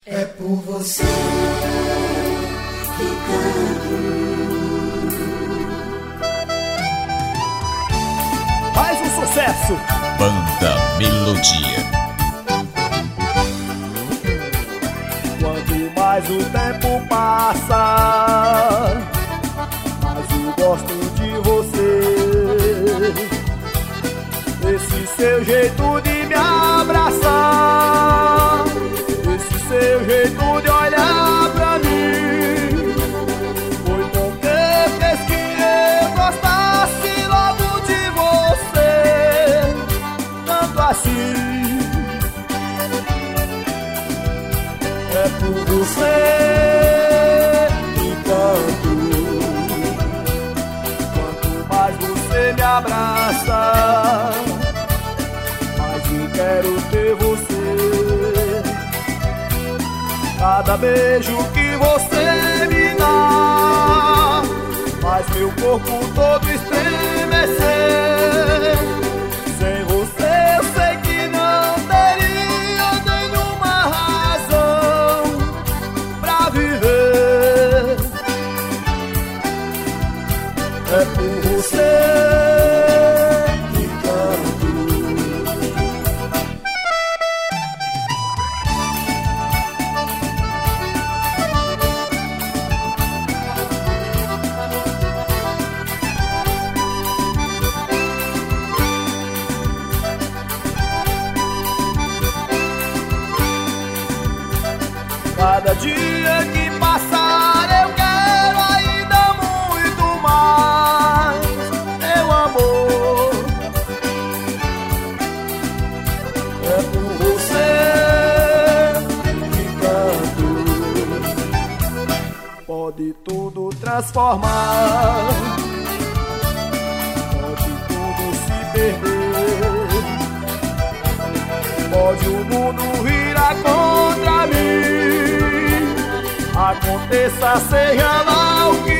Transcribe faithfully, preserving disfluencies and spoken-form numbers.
É por você que canto. Mais um sucesso. Banda Melodia. Quanto mais o tempo passa, mais eu gosto de você. Esse seu jeito de me abraçar, esse seu jeito de olhar pra mim, foi bom que fez que eu gostasse logo de você, tanto assim. É por você que canto. Quanto mais você me abraça, mais eu quero ter você. Cada beijo que você me dá faz meu corpo todo estremecer. Sem você eu sei que não teria nenhuma razão pra viver. É por você que canto. Cada dia que passar eu quero ainda muito mais, meu amor. É por você que canto. Pode tudo transformar, pode tudo se perder, pode o mundo virar contra mim. Aconteça, seja lá o que